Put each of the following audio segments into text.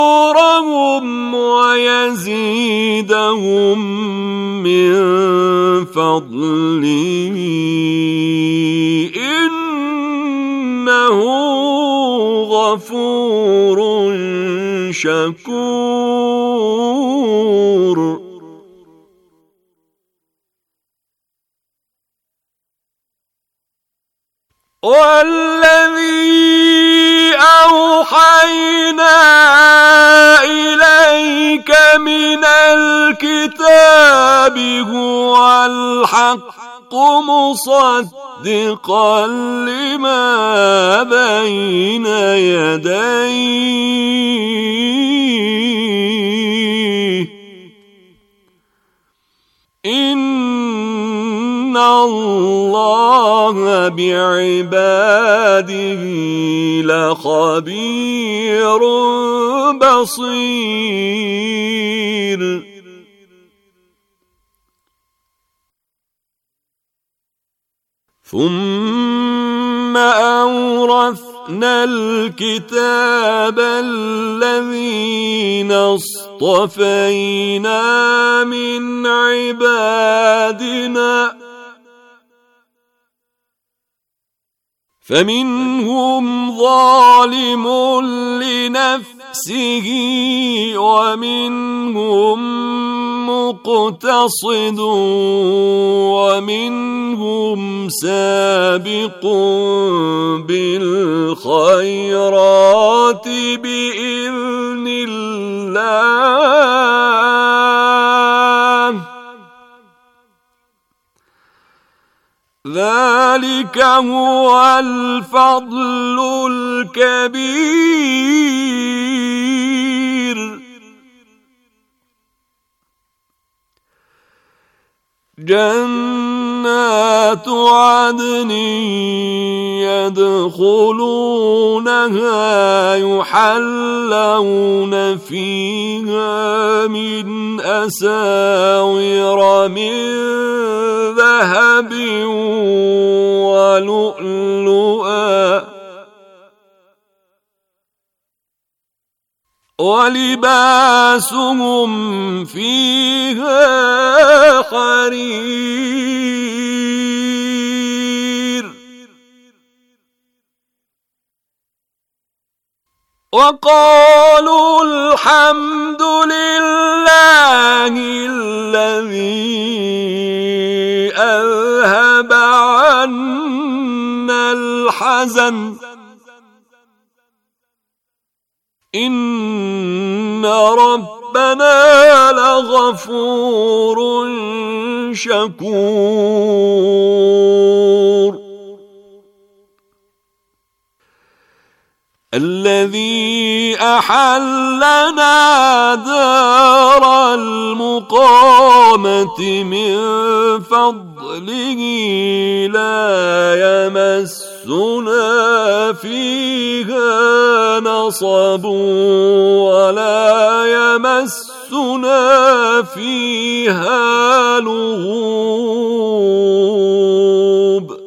أجورهم ويزيدهم من فضله إنه غفور شكور. والذي أوحينا إليك من الكتاب هو الحق مصدقا لما بين يديه إن الله بعباده لخبير بصير. ثم أورثنا الكتاب الذين اصطفينا من عبادنا فمنهم ظالم لنفسه ومنهم مقتصد ومنهم سابق بالخيرات بإذن الله ذلك هو الفضل الكبير. جنات عدن يدخلونها يحلون فيها من أساور من ذهب ولؤلؤا ولباسهم فيها حرير. وقالوا الحمد لله الذي أذهب عنا الحزن إن ربنا لغفور شكور. الذي أحلنا دار المقامة من فضله لا يمسنا فيها نصب ولا يمسنا فيها لغوب.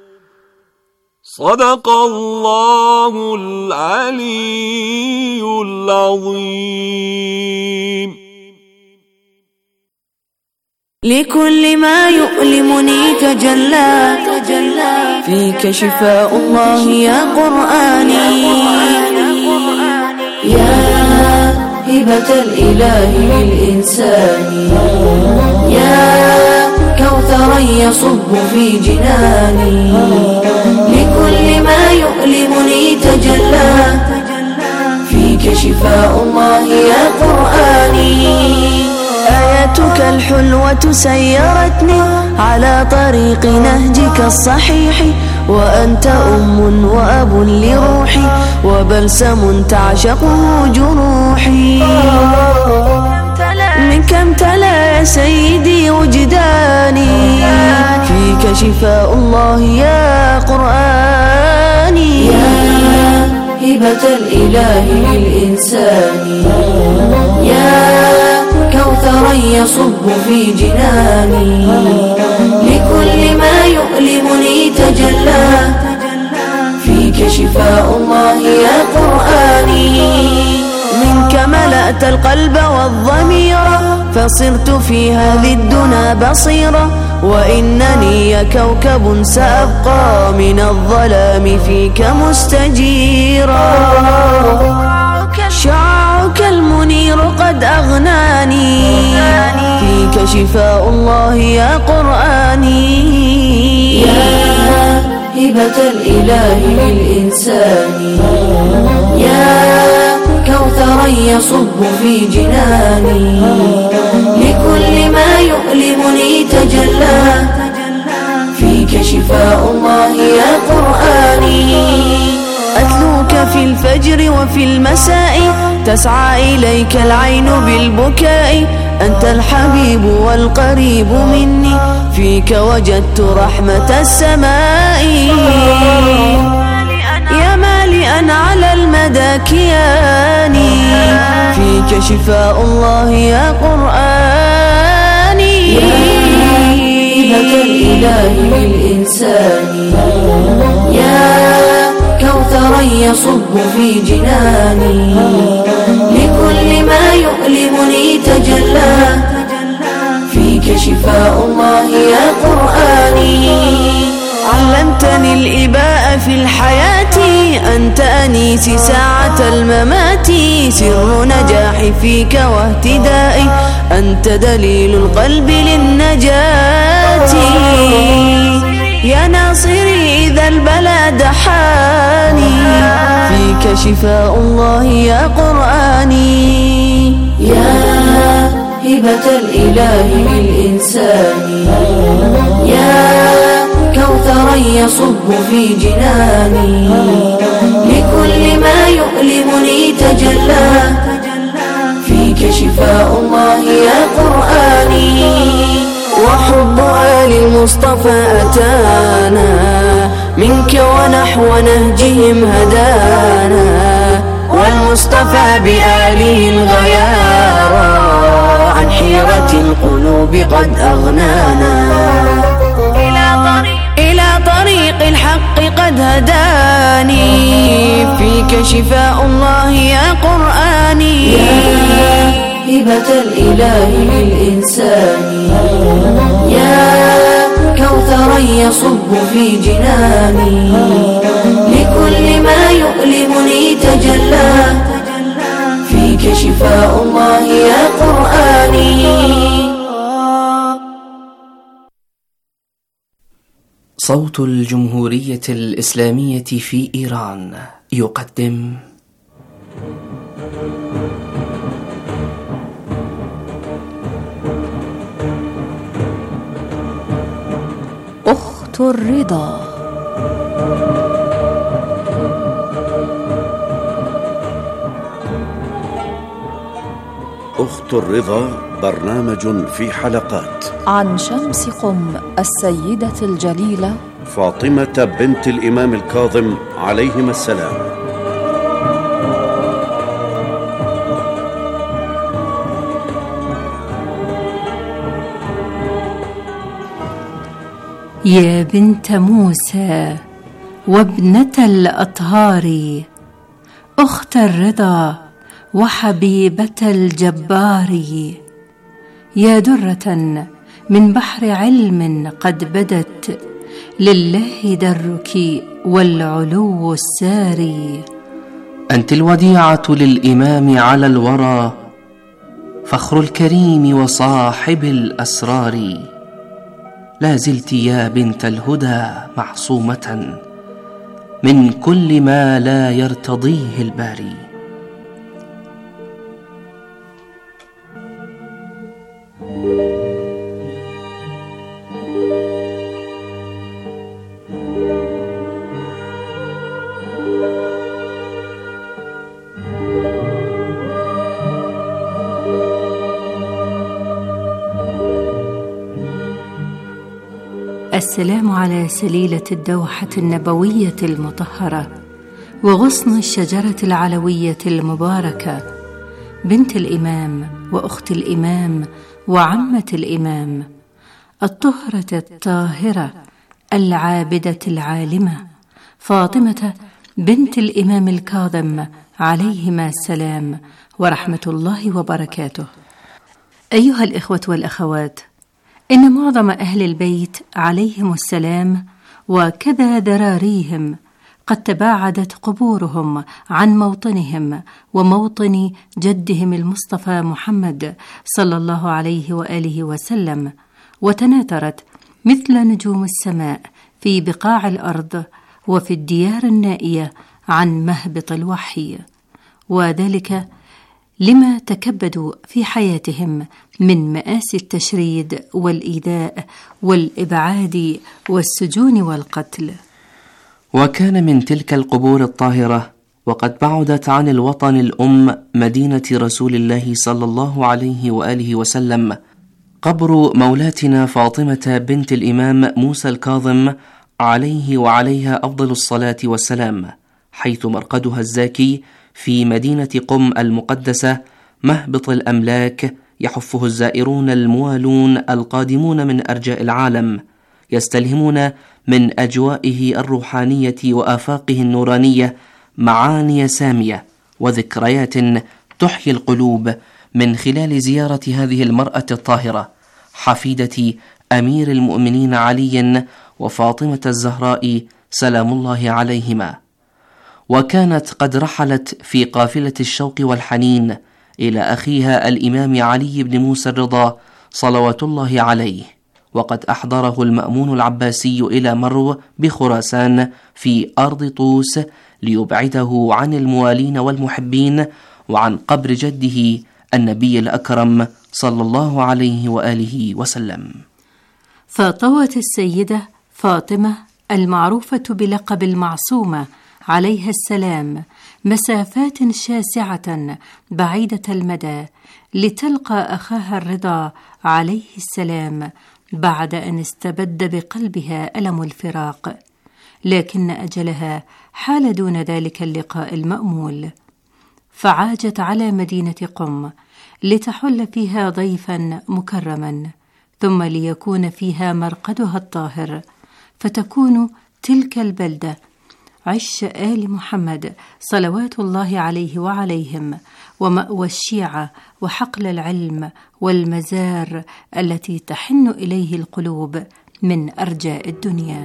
صدق الله العلي العظيم. لكل ما يؤلمني تجلى فيك شفاء الله يا قرآني. يا هبة الإله للإنسان يا كوثرا يصب في جناني. لكل ما يؤلمني تجلى فيك شفاء الله يا قرآني. آياتك الحلوة سيرتني على طريق نهجك الصحيح وأنت أم وأب لروحي وبلسم تعشقه جروحي. منك امتلأ يا سيدي وجداني فيك شفاء الله يا قرآني. يا هبة الإله للإنسان يا كوثرا يصب في جناني. لكل ما يؤلمني تجلى فيك شفاء الله يا قرآني. منك ملأت القلب والضمير، فصرت في هذه الدنا بصيرة، وإنني يا كوكب سأبقى من الظلام فيك مستجيرا. شعاعك المنير قد أغناني، فيك شفاء الله يا قرآني. يا هبة الإله للإنسان، يا كوثرا يصب في جناني، لكل ما يؤلمني تجلى، فيك شفاء الله يا قرآني. أتلوك في الفجر وفي المساء، تسعى إليك العين بالبكاء، أنت الحبيب والقريب مني، فيك وجدت رحمة السماء. يا مالئا على المدى كياني، فيك شفاء الله يا قرآني. يا هبة الإله للإنسان، يا كوثرا يصب في جناني، لكل ما يؤلمني تجلى، فيك شفاء الله يا قرآني. علمتني الإباء في الحياة، أنت أنيسي ساعة الممات، سر نجاحي فيك واهتدائي، أنت دليل القلب للنجاة. يا ناصري إذا البلى دحاني، فيك شفاء الله يا قرآني. يا هبة الإله للإنسان، يا كوثرا يصب في جناني، لكل ما يؤلمني تجلى، فيك شفاء الله يا قرآني. وحب آل المصطفى أتانا، منك ونحو نهجهم هدانا، والمصطفى بآله الغيارى، عن حيرة القلوب قد أغنانا، إلى طريق الحق قد هداني، فيك شفاء الله يا قرآني. يا هبة الإله للإنسان، يا كوثرا يصب في جناني، لكل ما يؤلمني تجلى، فيك شفاء الله يا قرآني. صوت الجمهورية الإسلامية في إيران يقدم أخت الرضا. أخت الرضا برنامج في حلقات عن شمس قم السيدة الجليلة فاطمة بنت الإمام الكاظم عليهما السلام. يا بنت موسى وابنة الأطهار، أخت الرضا وحبيبة الجبار، يا درة من بحر علم قد بدت، لله درك والعلو الساري. أنت الوديعة للإمام على الورى، فخر الكريم وصاحب الأسرار، لا زلت يا بنت الهدى معصومة من كل ما لا يرتضيه الباري. السلام على سليلة الدوحة النبوية المطهرة، وغصن الشجرة العلوية المباركة، بنت الإمام وأخت الإمام وعمة الإمام، الطهرة الطاهرة العابدة العالمة، فاطمة بنت الإمام الكاظم عليهما السلام، ورحمة الله وبركاته. أيها الإخوة والأخوات، إن معظم أهل البيت عليهم السلام وكذا ذراريهم قد تباعدت قبورهم عن موطنهم وموطن جدهم المصطفى محمد صلى الله عليه وآله وسلم، وتناثرت مثل نجوم السماء في بقاع الأرض وفي الديار النائية عن مهبط الوحي، وذلك لما تكبدوا في حياتهم من مآسي التشريد والإيذاء والإبعاد والسجون والقتل. وكان من تلك القبور الطاهرة وقد بعدت عن الوطن الأم مدينة رسول الله صلى الله عليه وآله وسلم قبر مولاتنا فاطمة بنت الإمام موسى الكاظم عليه وعليها أفضل الصلاة والسلام، حيث مرقدها الزاكي في مدينة قم المقدسة مهبط الأملاك، يحفه الزائرون الموالون القادمون من أرجاء العالم، يستلهمون من أجوائه الروحانية وآفاقه النورانية معاني سامية وذكريات تحيي القلوب من خلال زيارة هذه المرأة الطاهرة حفيدة أمير المؤمنين علي وفاطمة الزهراء سلام الله عليهما. وكانت قد رحلت في قافلة الشوق والحنين إلى أخيها الإمام علي بن موسى الرضا صلوات الله عليه، وقد أحضره المأمون العباسي إلى مرو بخراسان في أرض طوس ليبعده عن الموالين والمحبين وعن قبر جده النبي الأكرم صلى الله عليه وآله وسلم. فطوت السيدة فاطمة المعروفة بلقب المعصومة عليها السلام مسافات شاسعة بعيدة المدى لتلقى أخاها الرضا عليه السلام بعد أن استبد بقلبها ألم الفراق، لكن أجلها حال دون ذلك اللقاء المأمول، فعاجت على مدينة قم لتحل فيها ضيفا مكرما، ثم ليكون فيها مرقدها الطاهر، فتكون تلك البلدة عش آل محمد صلوات الله عليه وعليهم، ومأوى الشيعة وحقل العلم والمزار التي تحن إليه القلوب من أرجاء الدنيا.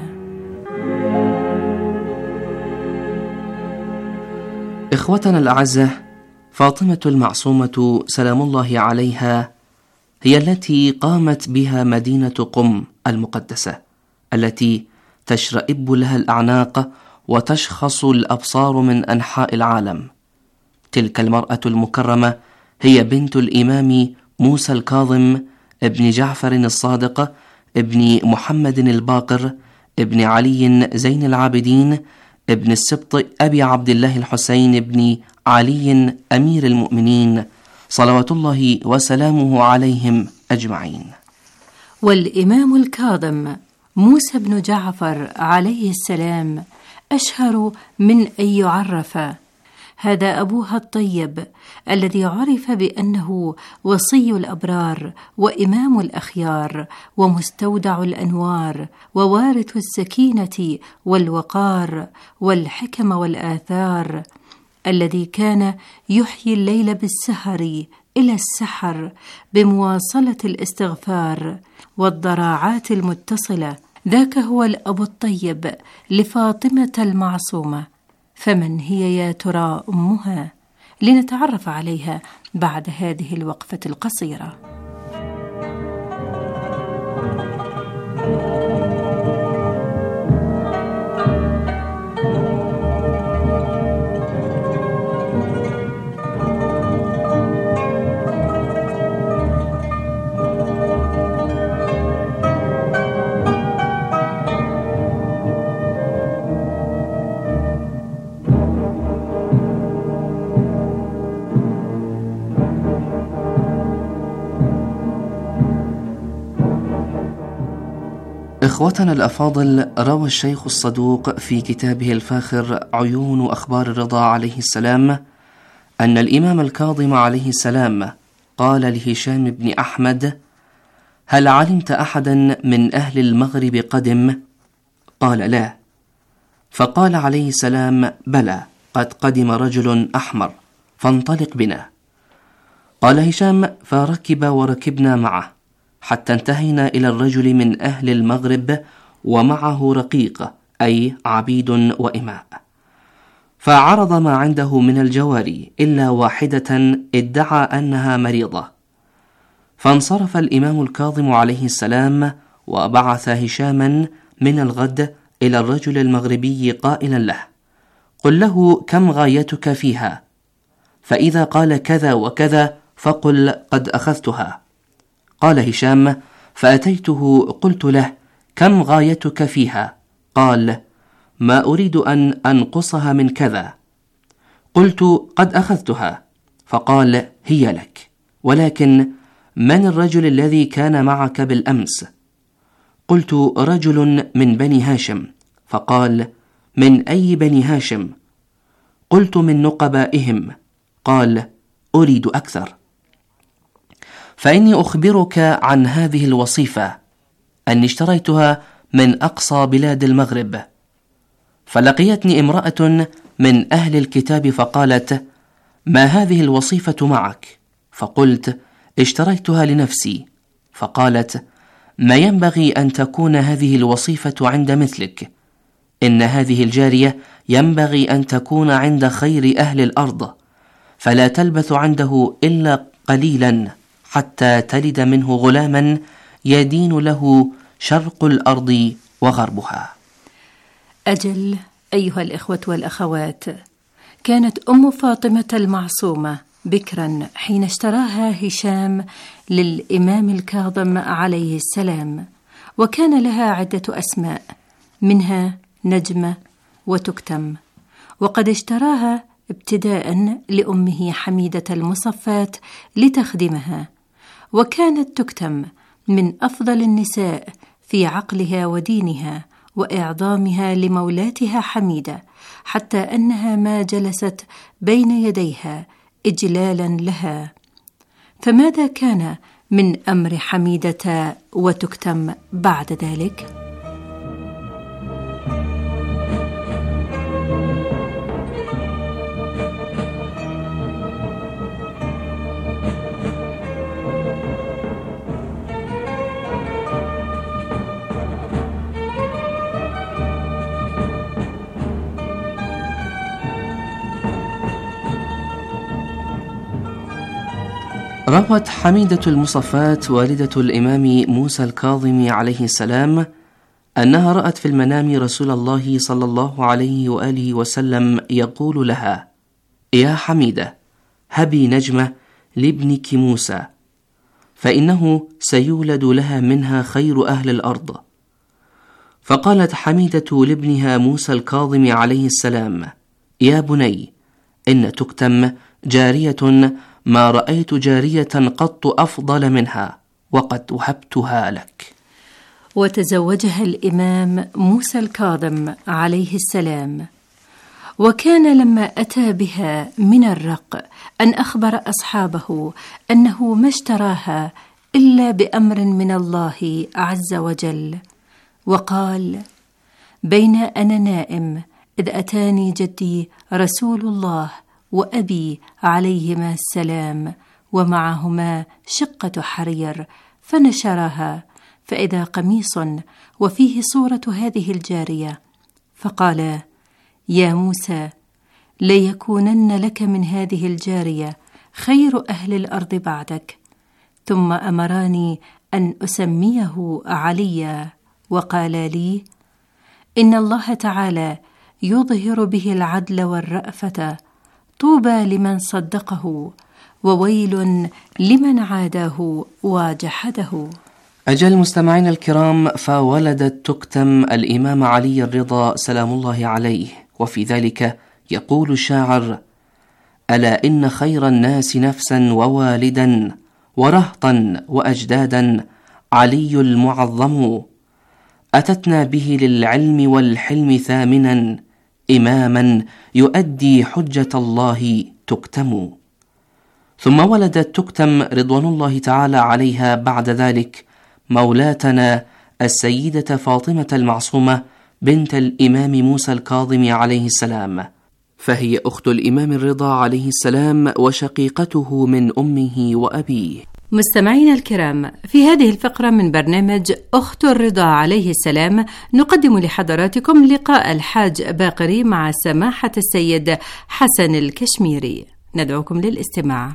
إخوتنا الأعزة، فاطمة المعصومة سلام الله عليها هي التي قامت بها مدينة قم المقدسة، التي تشرئب لها الأعناق وتشخص الأبصار من أنحاء العالم. تلك المرأة المكرمة هي بنت الإمام موسى الكاظم ابن جعفر الصادق ابن محمد الباقر ابن علي زين العابدين ابن السبط أبي عبد الله الحسين ابن علي أمير المؤمنين صلوات الله وسلامه عليهم أجمعين. والإمام الكاظم موسى بن جعفر عليه السلام أشهر من أن يعرف. هذا أبوها الطيب الذي عرف بأنه وصي الأبرار وإمام الأخيار ومستودع الأنوار ووارث السكينة والوقار والحكم والآثار، الذي كان يحيي الليل بالسهر إلى السحر بمواصلة الاستغفار والضراعات المتصلة. ذاك هو الأب الطيب لفاطمة المعصومة. فمن هي يا ترى أمها؟ لنتعرف عليها بعد هذه الوقفة القصيرة. إخوتنا الأفاضل، روى الشيخ الصدوق في كتابه الفاخر عيون أخبار الرضا عليه السلام أن الإمام الكاظم عليه السلام قال لهشام بن أحمد: هل علمت أحدا من أهل المغرب قدم؟ قال: لا. فقال عليه السلام: بلى، قد قدم رجل أحمر، فانطلق بنا. قال هشام: فركب وركبنا معه حتى انتهينا إلى الرجل من أهل المغرب ومعه رقيق، أي عبيد وإماء، فعرض ما عنده من الجواري إلا واحدة ادعى أنها مريضة. فانصرف الإمام الكاظم عليه السلام وبعث هشاما من الغد إلى الرجل المغربي قائلا له: قل له كم غايتك فيها، فإذا قال كذا وكذا فقل قد أخذتها. قال هشام: فأتيته قلت له: كم غايتك فيها؟ قال: ما أريد أن أنقصها من كذا. قلت: قد أخذتها. فقال: هي لك، ولكن من الرجل الذي كان معك بالأمس؟ قلت: رجل من بني هاشم. فقال: من أي بني هاشم؟ قلت: من نقبائهم. قال: أريد أكثر، فإني أخبرك عن هذه الوصيفة أني اشتريتها من أقصى بلاد المغرب. فلقيتني امرأة من أهل الكتاب فقالت: ما هذه الوصيفة معك؟ فقلت: اشتريتها لنفسي. فقالت: ما ينبغي أن تكون هذه الوصيفة عند مثلك، إن هذه الجارية ينبغي أن تكون عند خير أهل الأرض، فلا تلبث عنده إلا قليلا حتى تلد منه غلاما يدين له شرق الأرض وغربها. أجل أيها الإخوة والأخوات، كانت أم فاطمة المعصومة بكرا حين اشتراها هشام للإمام الكاظم عليه السلام، وكان لها عدة أسماء، منها نجمة وتكتم، وقد اشتراها ابتداء لأمه حميدة المصفات لتخدمها، وكانت تكتم من أفضل النساء في عقلها ودينها وإعظامها لمولاتها حميدة، حتى أنها ما جلست بين يديها إجلالا لها. فماذا كان من أمر حميدة وتكتم بعد ذلك؟ روت حميدة المصفات والدة الإمام موسى الكاظم عليه السلام أنها رأت في المنام رسول الله صلى الله عليه وآله وسلم يقول لها: يا حميدة، هبي نجمة لابنك موسى، فإنه سيولد لها منها خير أهل الأرض. فقالت حميدة لابنها موسى الكاظم عليه السلام: يا بني، إن تكتم جارية ما رأيت جارية قط أفضل منها، وقد وهبتها لك. وتزوجها الإمام موسى الكاظم عليه السلام، وكان لما أتى بها من الرق أن أخبر أصحابه أنه ما اشتراها إلا بأمر من الله عز وجل، وقال: بين أنا نائم إذ أتاني جدي رسول الله وأبي عليهما السلام، ومعهما شقة حرير، فنشرها، فإذا قميص وفيه صورة هذه الجارية، فقال: يا موسى، ليكونن لك من هذه الجارية خير أهل الأرض بعدك. ثم أمراني أن أسميه عليا، وقال لي: إن الله تعالى يظهر به العدل والرأفة، طوبى لمن صدقه، وويل لمن عاداه وجحده. أجل مستمعين الكرام، فولدت تكتم الإمام علي الرضا سلام الله عليه، وفي ذلك يقول الشاعر: ألا إن خير الناس نفسا ووالدا ورهطا وأجدادا علي المعظم، أتتنا به للعلم والحلم ثامنا، إماما يؤدي حجة الله تكتم. ثم ولدت تكتم رضوان الله تعالى عليها بعد ذلك مولاتنا السيدة فاطمة المعصومة بنت الإمام موسى الكاظم عليه السلام، فهي أخت الإمام الرضا عليه السلام وشقيقته من أمه وأبيه. مستمعينا الكرام، في هذه الفقرة من برنامج أخت الرضا عليه السلام نقدم لحضراتكم لقاء الحاج باقري مع سماحة السيد حسن الكشميري. ندعوكم للاستماع.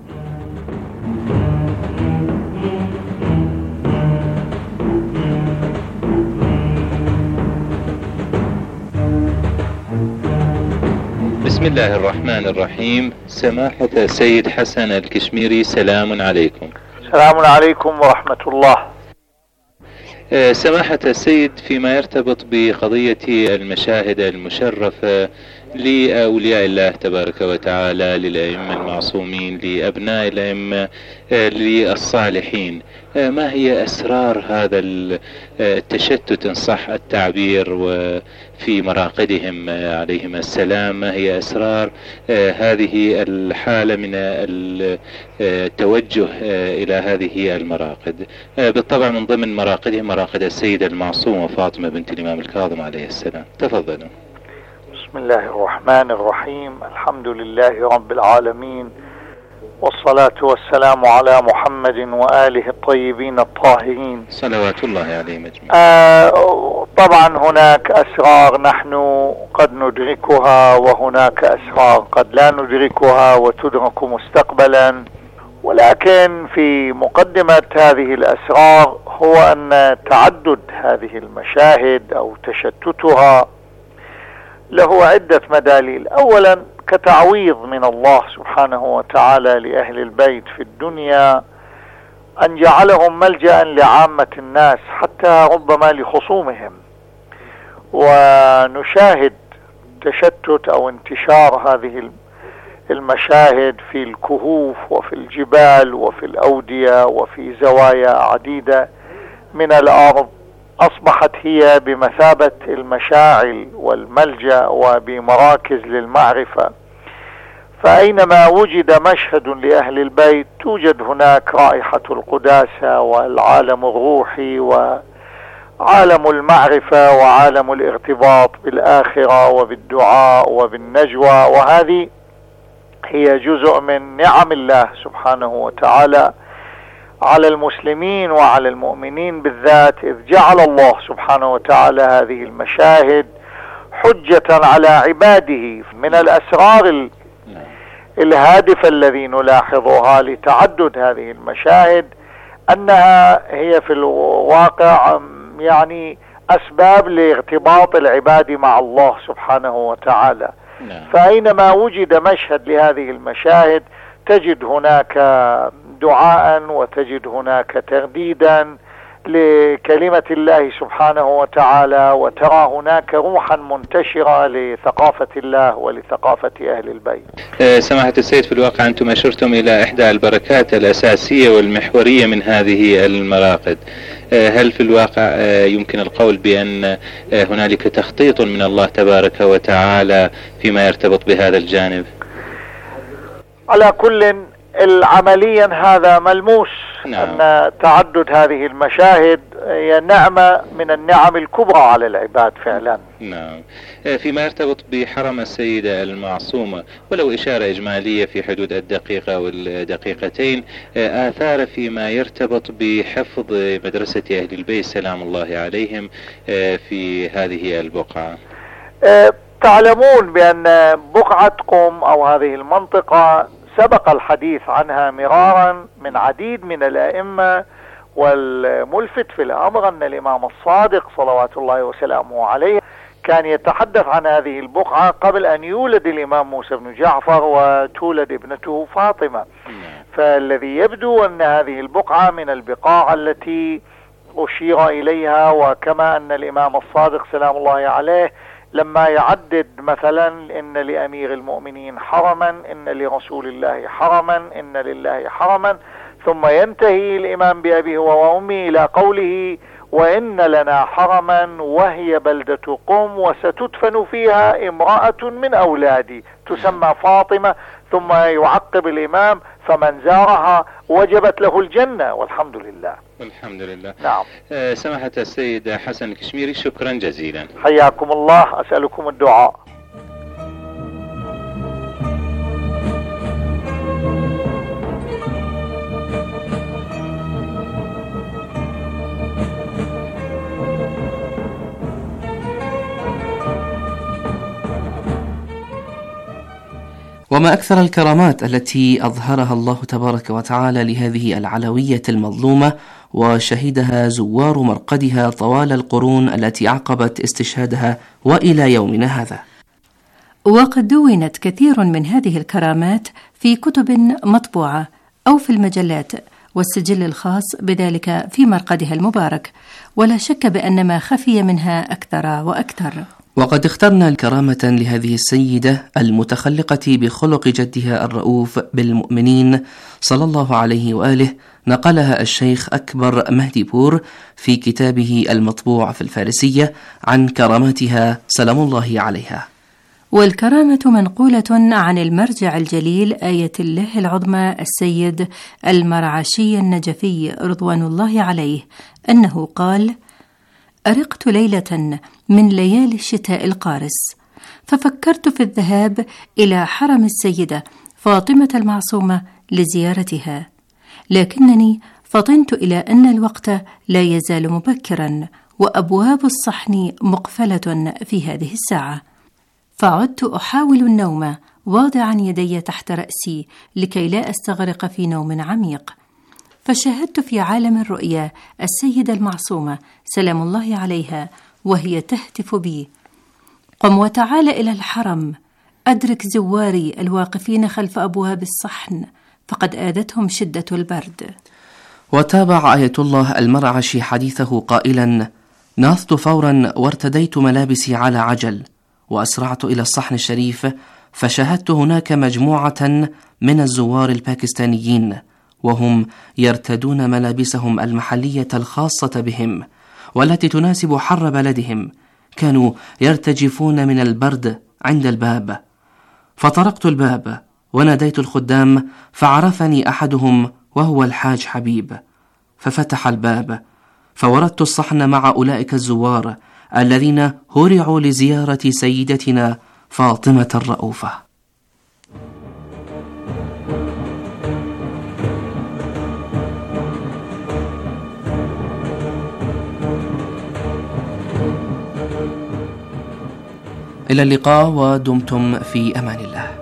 بسم الله الرحمن الرحيم. سماحة السيد حسن الكشميري، سلام عليكم. السلام عليكم ورحمة الله. سماحة السيد، فيما يرتبط بقضية المشاهد المشرفة لأولياء الله تبارك وتعالى، للأئمة المعصومين، لأبناء الأئمة، للصالحين، ما هي أسرار هذا التشتت إن صح التعبير وفي مراقدهم عليهم السلام؟ ما هي أسرار هذه الحالة من التوجه إلى هذه المراقد؟ بالطبع من ضمن مراقدهم مراقد السيدة المعصومة فاطمة بنت الإمام الكاظم عليه السلام. تفضلوا. بسم الله الرحمن الرحيم. الحمد لله رب العالمين، والصلاة والسلام على محمد وآله الطيبين الطاهرين صلوات الله عليهم أجمعين. طبعا هناك أسرار نحن قد ندركها، وهناك أسرار قد لا ندركها وتدرك مستقبلا، ولكن في مقدمة هذه الأسرار هو أن تعدد هذه المشاهد أو تشتتها له عدة مداليل. أولا كتعويض من الله سبحانه وتعالى لأهل البيت في الدنيا أن جعلهم ملجأ لعامة الناس حتى ربما لخصومهم، ونشاهد تشتت أو انتشار هذه المشاهد في الكهوف وفي الجبال وفي الأودية وفي زوايا عديدة من الأرض، أصبحت هي بمثابة المشاعل والملجأ وبمراكز للمعرفة. فأينما وجد مشهد لأهل البيت توجد هناك رائحة القداسة والعالم الروحي وعالم المعرفة وعالم الارتباط بالآخرة وبالدعاء وبالنجوى، وهذه هي جزء من نعم الله سبحانه وتعالى على المسلمين وعلى المؤمنين بالذات، إذ جعل الله سبحانه وتعالى هذه المشاهد حجة على عباده. من الأسرار الهادفة الذي نلاحظها لتعدد هذه المشاهد أنها هي في الواقع يعني أسباب لارتباط العباد مع الله سبحانه وتعالى. فأينما وجد مشهد لهذه المشاهد تجد هناك دعاء وتجد هناك ترديدا لكلمة الله سبحانه وتعالى، وترى هناك روحا منتشرة لثقافة الله ولثقافة أهل البيت. سماحة السيد، في الواقع أنتم أشرتم إلى إحدى البركات الأساسية والمحورية من هذه المراقد. هل في الواقع يمكن القول بأن هنالك تخطيط من الله تبارك وتعالى فيما يرتبط بهذا الجانب؟ على كل عمليا هذا ملموس. أن تعدد هذه المشاهد هي نعمة من النعم الكبرى على العباد فعلا. نعم. فيما يرتبط بحرم السيدة المعصومة، ولو إشارة إجمالية في حدود الدقيقة والدقيقتين، آثار فيما يرتبط بحفظ مدرسة أهل البيت سلام الله عليهم في هذه البقعة. تعلمون بأن بقعة قم أو هذه المنطقة سبق الحديث عنها مرارا من عديد من الأئمة، والملفت في الأمر أن الإمام الصادق صلوات الله وسلامه عليه كان يتحدث عن هذه البقعة قبل أن يولد الإمام موسى بن جعفر وتولد ابنته فاطمة. فالذي يبدو أن هذه البقعة من البقاع التي أشير إليها، وكما أن الإمام الصادق سلام الله عليه لما يعدد مثلا إن لأمير المؤمنين حرما، إن لرسول الله حرما، إن لله حرما، ثم ينتهي الإمام بأبيه وأمه إلى قوله وإن لنا حرما وهي بلدة قم وستدفن فيها امرأة من أولادي تسمى فاطمة، ثم يعقب الإمام فمن زارها وجبت له الجنة والحمد لله. الحمد لله. نعم. سماحة السيد حسن الكشميري، شكرا جزيلا. حياكم الله، أسألكم الدعاء. وما أكثر الكرامات التي أظهرها الله تبارك وتعالى لهذه العلوية المظلومة وشهدها زوار مرقدها طوال القرون التي أعقبت استشهادها وإلى يومنا هذا. وقد دونت كثير من هذه الكرامات في كتب مطبوعة أو في المجلات والسجل الخاص بذلك في مرقدها المبارك، ولا شك بأن ما خفي منها أكثر وأكثر. وقد اخترنا كرامة لهذه السيدة المتخلقة بخلق جدها الرؤوف بالمؤمنين صلى الله عليه وآله، نقلها الشيخ أكبر مهدي بور في كتابه المطبوع في الفارسية عن كراماتها سلام الله عليها. والكرامة منقولة عن المرجع الجليل آية الله العظمى السيد المرعشي النجفي رضوان الله عليه أنه قال: أرقت ليلة من ليالي الشتاء القارس، ففكرت في الذهاب إلى حرم السيدة فاطمة المعصومة لزيارتها، لكنني فطنت إلى أن الوقت لا يزال مبكرا وأبواب الصحن مقفلة في هذه الساعة، فعدت أحاول النوم واضعا يدي تحت رأسي لكي لا أستغرق في نوم عميق، فشاهدت في عالم الرؤيا السيدة المعصومة سلام الله عليها وهي تهتف بي: قم وتعال إلى الحرم، أدرك زواري الواقفين خلف أبواب الصحن فقد آذتهم شدة البرد. وتابع آية الله المرعشي حديثه قائلا: نهضت فورا وارتديت ملابسي على عجل وأسرعت إلى الصحن الشريف، فشاهدت هناك مجموعة من الزوار الباكستانيين وهم يرتدون ملابسهم المحلية الخاصة بهم والتي تناسب حر بلدهم، كانوا يرتجفون من البرد عند الباب، فطرقت الباب وناديت الخدام فعرفني أحدهم وهو الحاج حبيب، ففتح الباب فوردت الصحن مع أولئك الزوار الذين هرعوا لزيارة سيدتنا فاطمة الرؤوفة. إلى اللقاء ودمتم في أمان الله.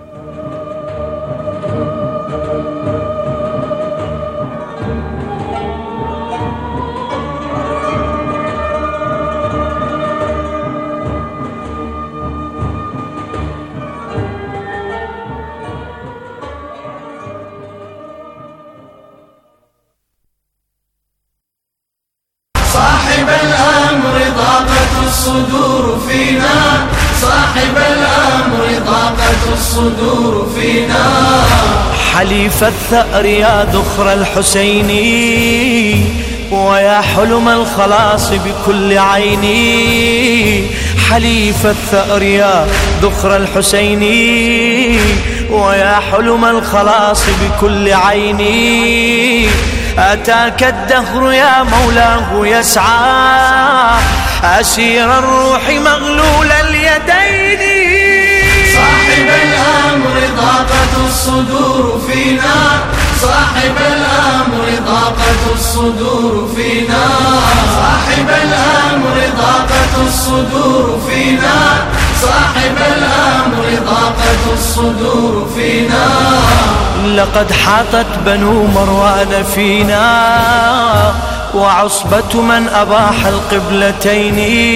صاحب الأمر ضاقت الصدور فينا، صاحب الأمر ضاقت الصدور فينا، حليف الثأر يا ذخر الحسيني، ويا حلم الخلاص بكل عيني، حليف الثأر يا ذخر الحسيني، ويا حلم الخلاص بكل عيني، أتاك الدهر يا مولاه يسعى، أسير الروح مغلول اليدين، صاحب الأمر ضاقت الصدور فينا، صاحب الأمر ضاقت الصدور فينا، صاحب الأمر ضاقت الصدور فينا، صاحب الأمر ضاقت الصدور فينا، لقد حاطت بنو مروان فينا، وعصبة من أباح القبلتين،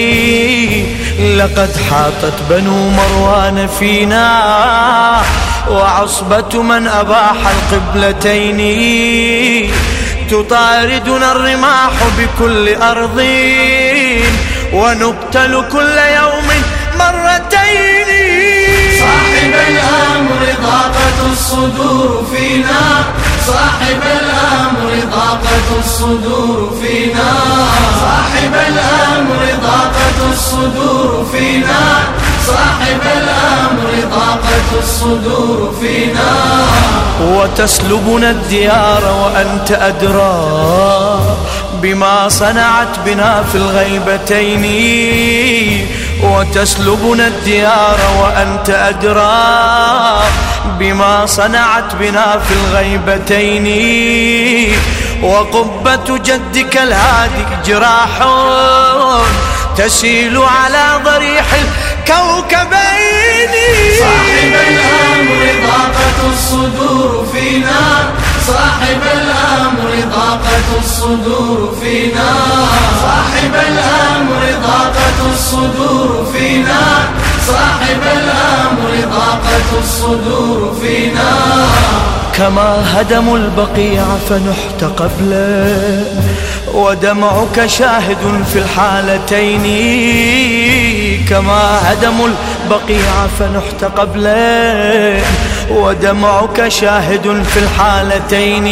لقد حاطت بنو مروان فينا، وعصبة من أباح القبلتين، تطاردنا الرماح بكل أرض، ونقتل كل يوم مرتين، صاحب الأمر ضاقت الصدور فينا، صاحب الأمر ضاقت الصدور فينا، صاحب الأمر ضاقت الصدور فينا، صاحب الأمر ضاقت الصدور فينا، وتسلبنا الديار وأنت أدرى بما صنعت بنا في الغيبتين، وتسلبنا الديار وأنت أدرى بما صنعت بنا في الغيبتين، وقبة جدك الهادي جراح تسيل على ضريح كوكبين. صاحب الأمر ضاقت الصدور فينا، صاحب الأمر ضاقت الصدور فينا، صاحب الأمر ضاقت الصدور فينا، صاحب الأمر ضاقت الصدور فينا. كما هدموا البقيع فنحت قبله، ودمعك شاهد في الحالتين. كما هدموا البقيع فنحت قبله، ودمعك شاهد في الحالتين.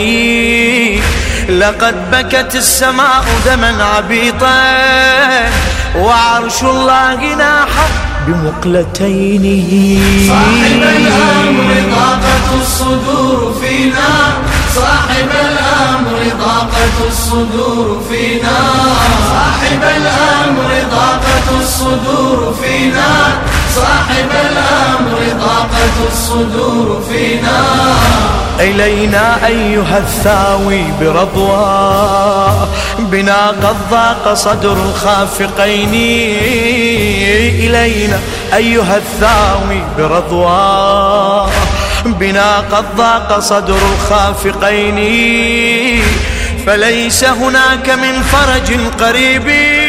لقد بكت السماء دما عبيطا، وعرش الله ناح بمقلتين. صاحب الأمر ضاقت الصدور فينا، صاحب الأمر ضاقت الصدور فينا، صاحب الأمر ضاقت الصدور فينا، صاحب الأمر ضاقت الصدور فينا. إلينا أيها الثاوي برضوى، بنا قد ضاق صدر الخافقين. إلينا أيها الثاوي برضوى، بنا قد ضاق صدر الخافقين. فليس هناك من فرج قريب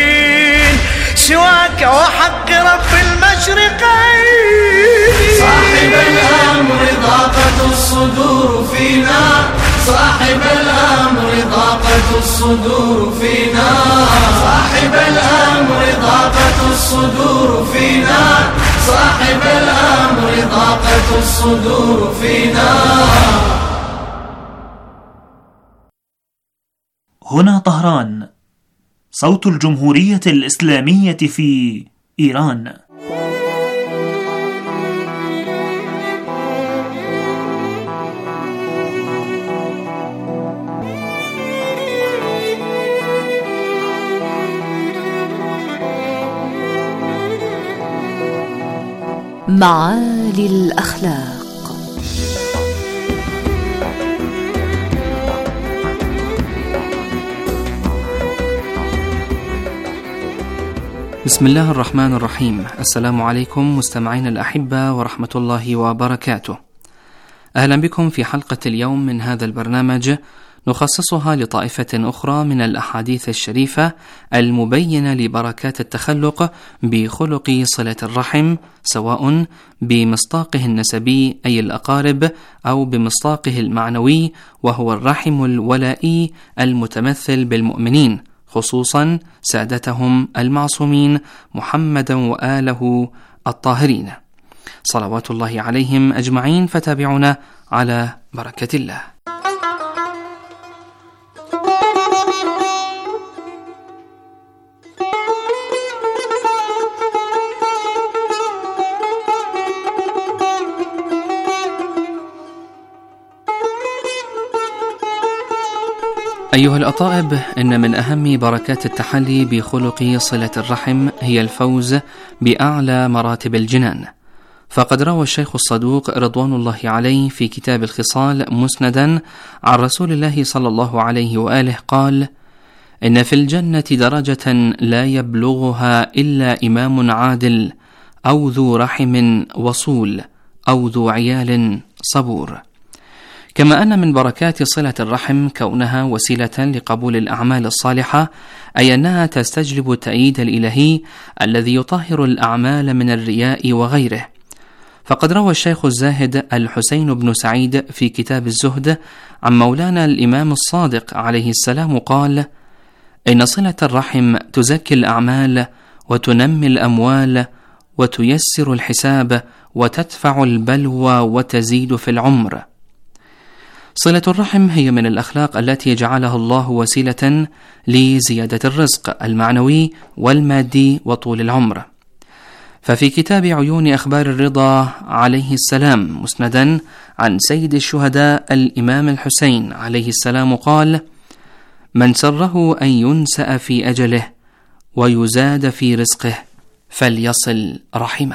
سواك وحق رب المشرقين. صاحب الأمر ضاقت الصدور فينا، صاحب الأمر ضاقت الصدور فينا، صاحب الأمر ضاقت الصدور فينا، صاحب الأمر ضاقت الصدور فينا. هنا طهران، صوت الجمهورية الإسلامية في إيران. معالي الأخلاق. بسم الله الرحمن الرحيم. السلام عليكم مستمعين الأحبة ورحمة الله وبركاته. أهلا بكم في حلقة اليوم من هذا البرنامج، نخصصها لطائفة أخرى من الأحاديث الشريفة المبينة لبركات التخلق بخلق صلة الرحم، سواء بمصداقه النسبي أي الأقارب، أو بمصداقه المعنوي وهو الرحم الولائي المتمثل بالمؤمنين، خصوصا سادتهم المعصومين محمدا وآله الطاهرين صلوات الله عليهم أجمعين. فتابعونا على بركة الله. أيها الأطائب، إن من أهم بركات التحلي بخلق صلة الرحم هي الفوز بأعلى مراتب الجنان. فقد روى الشيخ الصدوق رضوان الله عليه في كتاب الخصال مسندا عن رسول الله صلى الله عليه وآله قال: إن في الجنة درجة لا يبلغها إلا إمام عادل، أو ذو رحم وصول، أو ذو عيال صبور. كما أن من بركات صلة الرحم كونها وسيلة لقبول الأعمال الصالحة، أي أنها تستجلب التأييد الإلهي الذي يطهر الأعمال من الرياء وغيره. فقد روى الشيخ الزاهد الحسين بن سعيد في كتاب الزهد عن مولانا الإمام الصادق عليه السلام قال: إن صلة الرحم تزكي الأعمال وتنمي الأموال وتيسر الحساب وتدفع البلوى وتزيد في العمر. صلة الرحم هي من الأخلاق التي جعلها الله وسيلة لزيادة الرزق المعنوي والمادي وطول العمر. ففي كتاب عيون أخبار الرضا عليه السلام مسندا عن سيد الشهداء الإمام الحسين عليه السلام قال: من سره أن ينسأ في أجله ويزاد في رزقه فليصل رحمه.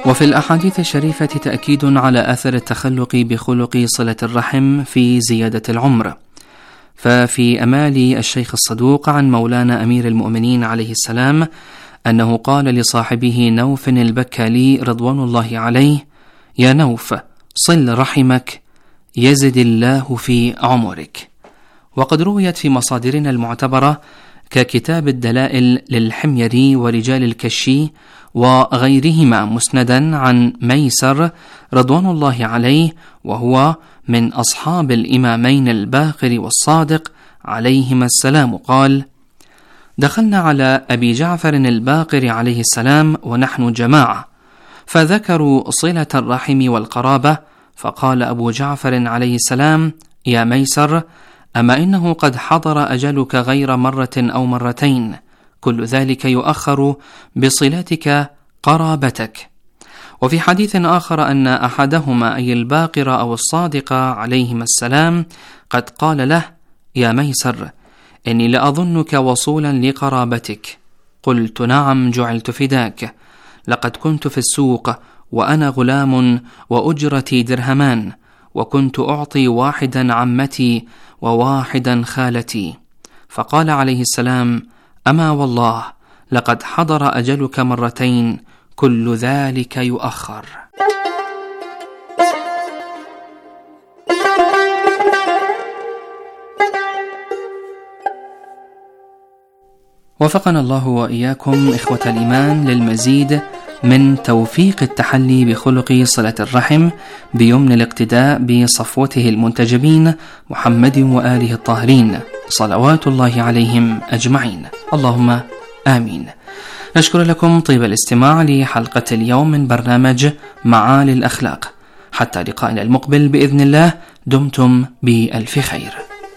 وفي الأحاديث الشريفة تأكيد على أثر التخلق بخلق صلة الرحم في زيادة العمر. ففي أمال الشيخ الصدوق عن مولانا أمير المؤمنين عليه السلام أنه قال لصاحبه نوف البكالي رضوان الله عليه: يا نوف، صل رحمك يزد الله في عمرك. وقد رويت في مصادرنا المعتبرة ككتاب الدلائل للحميري ورجال الكشي وغيرهما مسندا عن ميسر رضوان الله عليه، وهو من أصحاب الإمامين الباقر والصادق عليهما السلام، قال: دخلنا على أبي جعفر الباقر عليه السلام ونحن جماعة، فذكروا صلة الرحم والقرابة، فقال أبو جعفر عليه السلام: يا ميسر، أما إنه قد حضر أجلك غير مرة أو مرتين، كل ذلك يؤخر بصلتك قرابتك. وفي حديث آخر أن أحدهما أي الباقر أو الصادق عليهما السلام قد قال له: يا ميسر، إني لأظنك وصولا لقرابتك. قلت: نعم، جعلت فداك، لقد كنت في السوق وأنا غلام وأجرتي درهمان، وكنت أعطي واحدا عمتي وواحدا خالتي. فقال عليه السلام: أما والله لقد حضر أجلك مرتين، كل ذلك يؤخر. وفقنا الله وإياكم إخوة الإيمان للمزيد من توفيق التحلي بخلق صلة الرحم بيمن الاقتداء بصفوته المنتجبين محمد وآله الطاهرين صلوات الله عليهم أجمعين، اللهم آمين. نشكر لكم طيب الاستماع لحلقة اليوم من برنامج معالي الأخلاق. حتى لقائنا المقبل بإذن الله، دمتم بألف خير.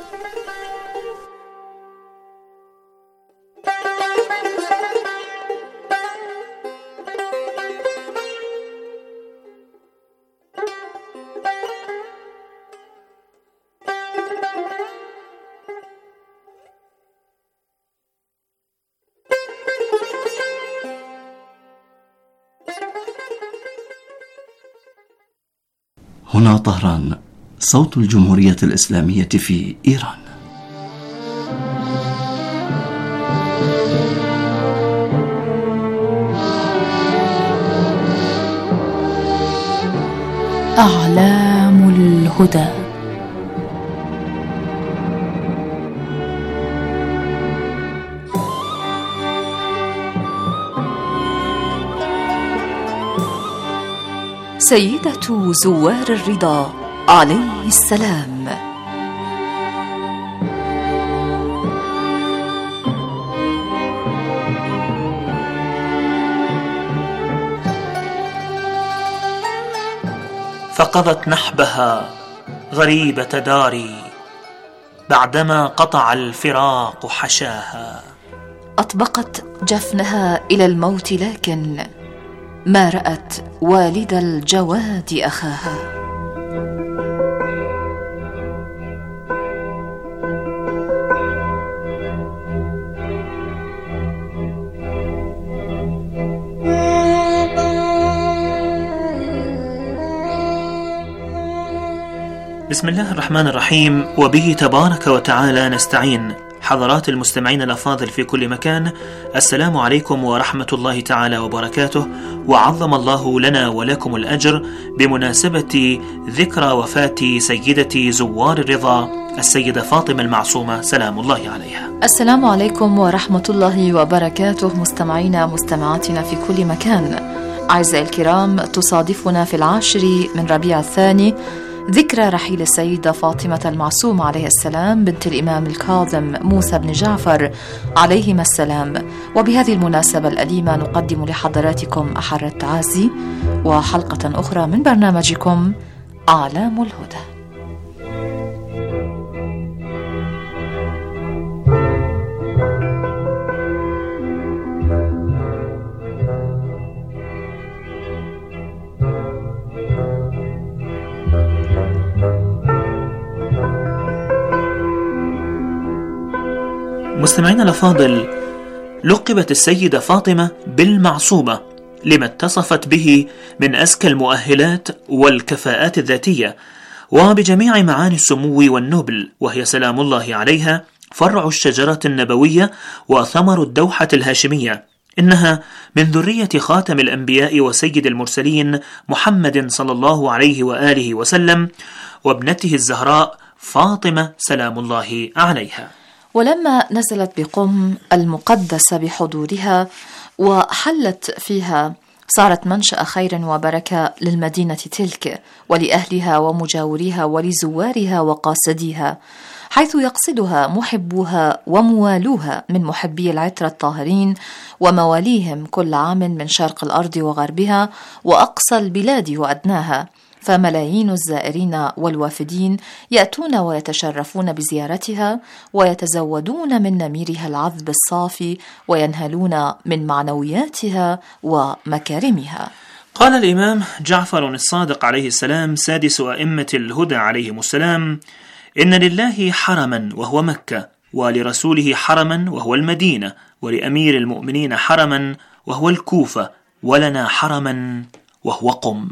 هنا طهران، صوت الجمهورية الإسلامية في إيران. أعلام الهدى. سيدة زوار الرضا عليه السلام. فقضت نحبها غريبة داري، بعدما قطع الفراق حشاها. أطبقت جفنها إلى الموت، لكن ما رأت والد الجواد أخاها. بسم الله الرحمن الرحيم، وبه تبارك وتعالى نستعين. حضرات المستمعين الأفاضل في كل مكان، السلام عليكم ورحمة الله تعالى وبركاته، وعظم الله لنا ولكم الأجر بمناسبة ذكرى وفاة سيدة زوار الرضا السيدة فاطمة المعصومة سلام الله عليها. السلام عليكم ورحمة الله وبركاته، مستمعينا مستمعاتنا في كل مكان. أعزائي الكرام، تصادفنا في 10 من ربيع الثاني ذكرى رحيل السيدة فاطمة المعصومة عليه السلام بنت الإمام الكاظم موسى بن جعفر عليهما السلام. وبهذه المناسبة الأليمة نقدم لحضراتكم أحر التعازي وحلقة أخرى من برنامجكم أعلام الهدى. مستمعينا الأفاضل، لقبت السيدة فاطمة بالمعصومة لما اتصفت به من أزكى المؤهلات والكفاءات الذاتية، وبجميع معاني السمو والنبل، وهي سلام الله عليها فرع الشجرة النبوية وثمر الدوحة الهاشمية. إنها من ذرية خاتم الأنبياء وسيد المرسلين محمد صلى الله عليه وآله وسلم، وابنته الزهراء فاطمة سلام الله عليها. ولما نزلت بقم المقدسة بحضورها وحلت فيها، صارت منشأ خير وبركة للمدينة تلك ولأهلها ومجاوريها ولزوارها وقاصديها، حيث يقصدها محبوها وموالوها من محبي العترة الطاهرين ومواليهم كل عام من شرق الأرض وغربها وأقصى البلاد وأدناها. فملايين الزائرين والوافدين يأتون ويتشرفون بزيارتها ويتزودون من نميرها العذب الصافي وينهلون من معنوياتها ومكارمها. قال الإمام جعفر الصادق عليه السلام سادس أئمة الهدى عليهم السلام: إن لله حرما وهو مكة، ولرسوله حرما وهو المدينة، ولأمير المؤمنين حرما وهو الكوفة، ولنا حرما وهو قم.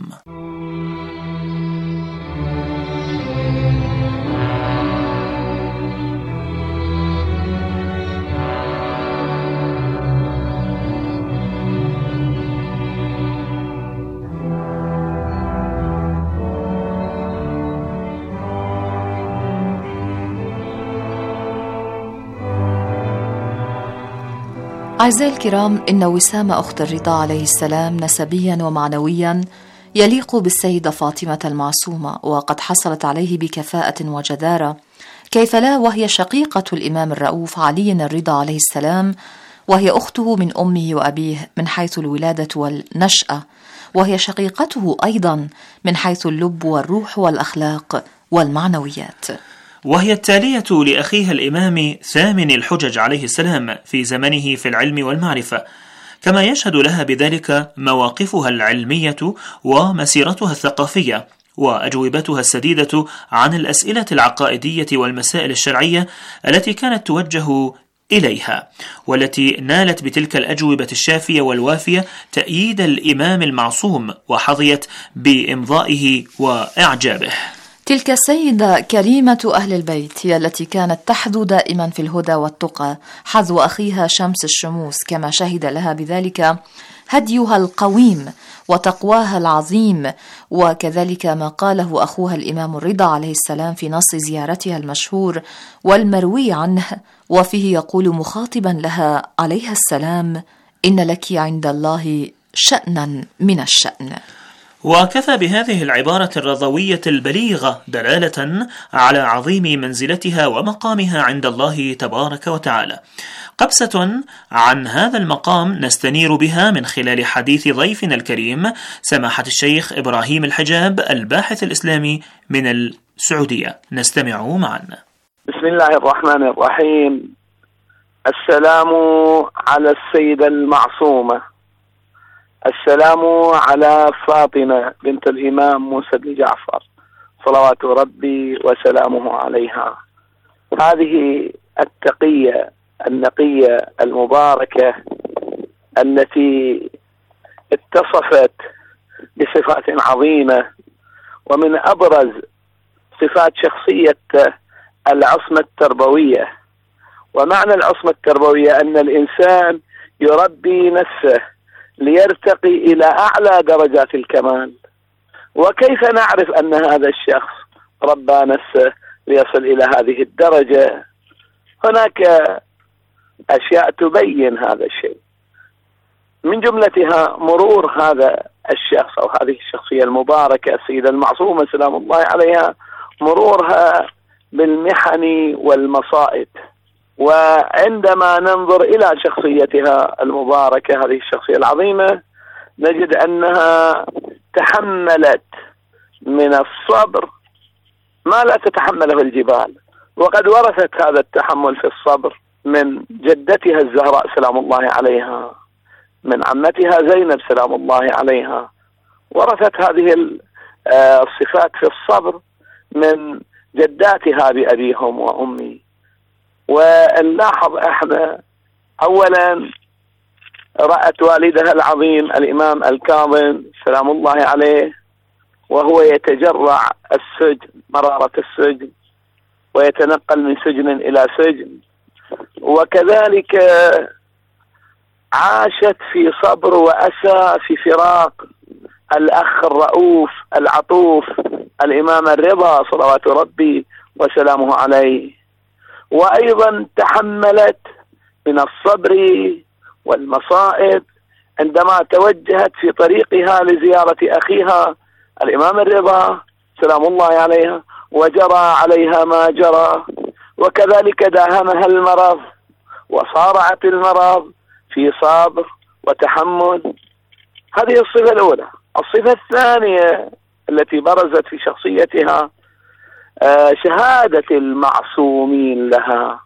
أعزائي الكرام، إن وسام أخت الرضا عليه السلام نسبيا ومعنويا يليق بالسيدة فاطمة المعصومة، وقد حصلت عليه بكفاءة وجدارة، كيف لا وهي شقيقة الإمام الرؤوف علي الرضا عليه السلام، وهي أخته من أمه وأبيه من حيث الولادة والنشأة، وهي شقيقته أيضا من حيث اللب والروح والأخلاق والمعنويات، وهي التالية لأخيها الإمام ثامن الحجج عليه السلام في زمنه في العلم والمعرفة، كما يشهد لها بذلك مواقفها العلمية ومسيرتها الثقافية وأجوبتها السديدة عن الأسئلة العقائدية والمسائل الشرعية التي كانت توجه إليها، والتي نالت بتلك الأجوبة الشافية والوافية تأييد الإمام المعصوم وحظيت بإمضائه وإعجابه. تلك السيدة كريمة أهل البيت هي التي كانت تحذو دائما في الهدى والتقى حذو أخيها شمس الشموس، كما شهد لها بذلك هديها القويم وتقواها العظيم، وكذلك ما قاله أخوها الإمام الرضا عليه السلام في نص زيارتها المشهور والمروي عنه، وفيه يقول مخاطبا لها عليها السلام: إن لك عند الله شأنا من الشأن. وكفى بهذه العبارة الرضوية البليغة دلالة على عظيم منزلتها ومقامها عند الله تبارك وتعالى. قبسة عن هذا المقام نستنير بها من خلال حديث ضيفنا الكريم سماحة الشيخ إبراهيم الحجاب الباحث الإسلامي من السعودية. نستمع معا. بسم الله الرحمن الرحيم. السلام على السيدة المعصومة، السلام على فاطمة بنت الإمام موسى بن جعفر صلوات ربي وسلامه عليها. هذه التقية النقية المباركة التي اتصفت بصفات عظيمة، ومن أبرز صفات شخصية العصمة التربوية. ومعنى العصمة التربوية أن الإنسان يربي نفسه ليرتقي إلى أعلى درجات الكمال. وكيف نعرف أن هذا الشخص ربى نفسه ليصل إلى هذه الدرجة؟ هناك أشياء تبين هذا الشيء، من جملتها مرور هذا الشخص أو هذه الشخصية المباركة السيدة المعصومة سلام الله عليها، مرورها بالمحن والمصائب. وعندما ننظر إلى شخصيتها المباركة هذه الشخصية العظيمة نجد أنها تحملت من الصبر ما لا تتحمله الجبال، وقد ورثت هذا التحمل في الصبر من جدتها الزهراء سلام الله عليها، من عمتها زينب سلام الله عليها، ورثت هذه الصفات في الصبر من جداتها بأبيهم وأمي. ونلاحظ احنا اولا رأت والدها العظيم الإمام الكاظم سلام الله عليه وهو يتجرع السجن، مرارة السجن، ويتنقل من سجن إلى سجن، وكذلك عاشت في صبر وأسى في فراق الأخ الرؤوف العطوف الإمام الرضا صلوات ربي وسلامه عليه، وأيضا تحملت من الصبر والمصائب عندما توجهت في طريقها لزيارة أخيها الإمام الرضا سلام الله عليها، وجرى عليها ما جرى، وكذلك داهمها المرض وصارعت المرض في صبر وتحمل. هذه الصفة الأولى. الصفة الثانية التي برزت في شخصيتها شهادة المعصومين لها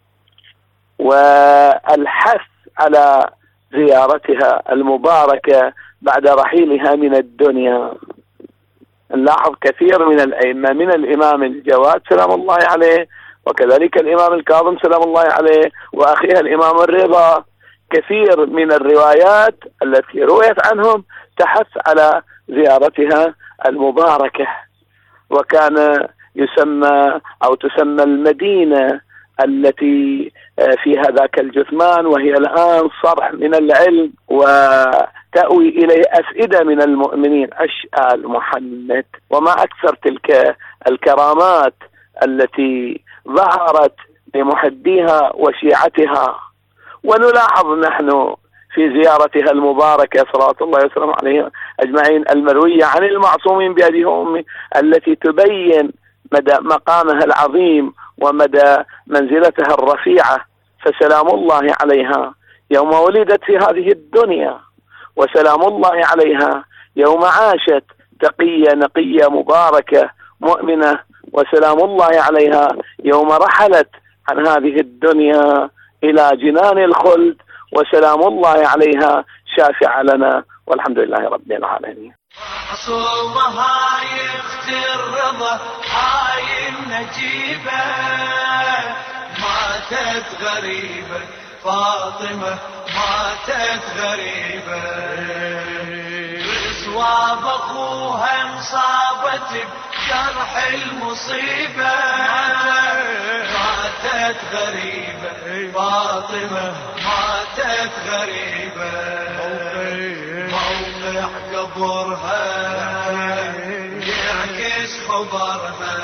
والحث على زيارتها المباركة بعد رحيلها من الدنيا. نلاحظ كثير من الأئمة من الإمام الجواد سلام الله عليه وكذلك الإمام الكاظم سلام الله عليه وأخيها الإمام الرضا، كثير من الروايات التي رويت عنهم تحث على زيارتها المباركة. وكان يسمى أو تسمى المدينة التي في هذاك الجثمان، وهي الآن صرح من العلم وتأوي إليه أفئدة من المؤمنين، أشآل محمد. وما أكثر تلك الكرامات التي ظهرت لمحبيها وشيعتها. ونلاحظ نحن في زيارتها المباركة صلوات الله وسلامه عليه أجمعين المروية عن المعصومين بأبيه وأمه التي تبين مدى مقامها العظيم ومدى منزلتها الرفيعة، فسلام الله عليها يوم ولدت في هذه الدنيا، وسلام الله عليها يوم عاشت تقية نقية مباركة مؤمنة، وسلام الله عليها يوم رحلت عن هذه الدنيا إلى جنان الخلد، وسلام الله عليها شافعة لنا، والحمد لله رب العالمين. معصومة هاي اخت الرضا هاي النجيبة ماتت غريبة، فاطمة ماتت غريبة، بصواب اخوها انصابت بجرح المصيبة، ماتت غريبة، فاطمة ماتت غريبة، موقع قبرها يعكس خبرها،